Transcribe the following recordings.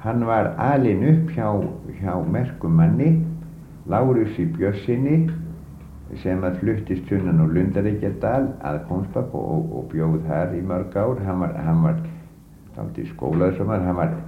hann var alinn upp hjá merkum manni, Lárusi Björnssyni, sem að fluttist sunnan úr Lundareykjadal að Kóngsbakk og bjóð þar í mörg ár. Hann var dálítið skólaður sem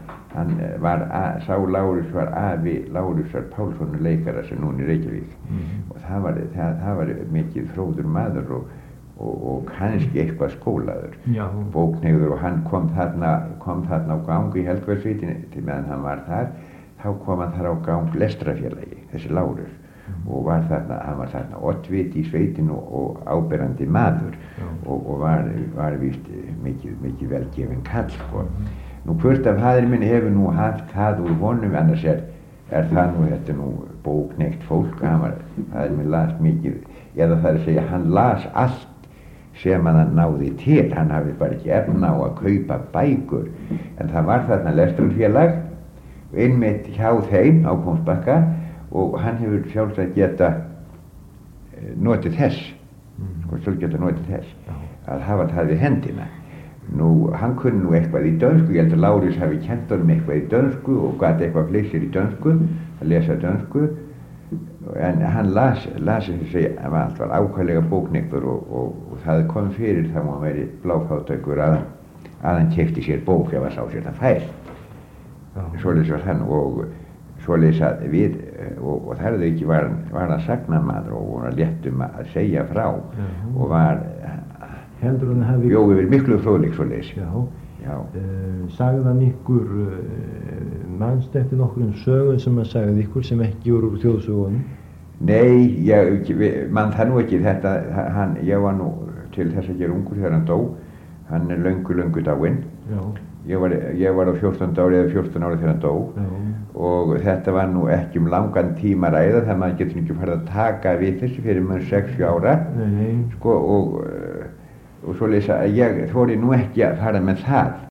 sá Lárus var afi Lárusar Pálssonar leikara sem núna í Reykjavík. Og það var mikið fróður maður og kannski eitthvað skólaður, bókneyður, og hann kom þarna á gang í Helgafellssveitinni til meðan hann var þar. Þá kom hann þar á gang lestrarfélagi, þessi Lárus, og hann var þarna oddviti í sveitin og áberandi maður, og var víst mikið velgefinn kall, sko. Nú hvort af faðir minn hefur nú haft það úr honum, annars þetta nú bókneygt fólk. Faðir minn las mikið, eða það að segja, hann las allt sem hann náði til. Hann hafði bara ekki efna á að kaupa bækur, en það var þarna lestrarfélag einmitt hjá þeim á Kóngsbakka, og hann hefur sjálfsagt geta notið þess, að hafa það við hendina. Nú, hann kunni nú eitthvað í dönsku, ég held að Lárus hafi kennt honum eitthvað í dönsku og gat eitthvað flissir í dönsku, að lesa dönsku, en hann las þessi, allt var ákvæðlega bóknektur, og það kom fyrir þá hann væri bláfátækur að hann keypti sér bók ef hann sá sér það fæl. Svoleiðis var hann, og svoleiðis að við, og þar ekki var hann sagnamaður og var léttum að segja frá, og var bjóð yfir miklu fróðleik svoleiðis. Sagði hann ykkur, manst eftir nokkrum sögum sem hann sagði ykkur sem ekki voru úr þjóðsögunum? Nei, ég man það nú ekki. Ég var nú til þess að gera ungur þegar hann dó. Hann löngu dáinn. Ég var á 14 ári eða 14 ári þegar hann dó. Og þetta var nú ekki langan tíma að ræða, það maður getur ekki farið að taka við þessu fyrir mann 6-7 ára. Sko, og svoleiðis að ég þori nú ekki að fara með það.